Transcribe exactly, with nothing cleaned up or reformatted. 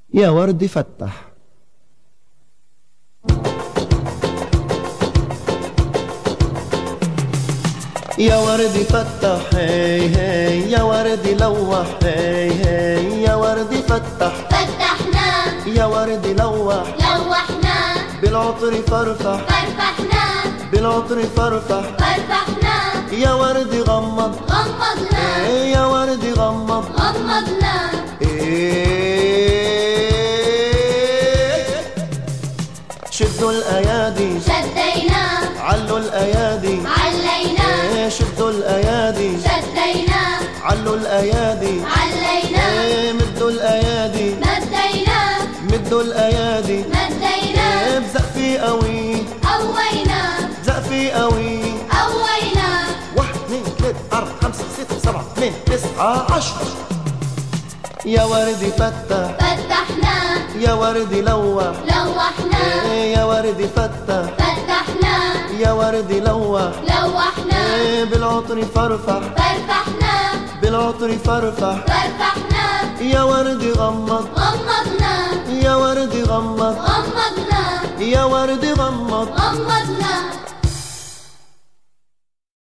يا ورد فتح. يا ورد فتح هي هي، يا ورد لوح هي هي، يا ورد فتح فتحنا، يا ورد لوح لوحنا، بالعطر فرفح فرفحنا، بالعطر فرفح فرفحنا، يا ورد غمض غمضنا، إيه يا ورد غمض غمضنا، إيه. شدوا الأيادي شدينا، علوا الأيادي علينا، إيه شدوا الأيادي شدينا، علوا الأيادي علينا، إيه مدوا الأيادي مدينا، مدوا الأيادي مدينا، إيه بزقفي قوي قوينا، بزقفي قوي قوينا، واحد اثنين ثلاثة أربعة خمسة ستة سبعة ثمانية تسعة عشرة. يا ورد فتح فتحنا، يا ورد لوح لوحنا، إيه يا ورد فتح فتحنا، يا ورد لوح لوحنا، إيه بالعطر فرفح فرفحنا، بالعطر فرفح فرفحنا، يا ورد غمض غمضنا، يا ورد غمض غمضنا، يا ورد غمض غمضنا.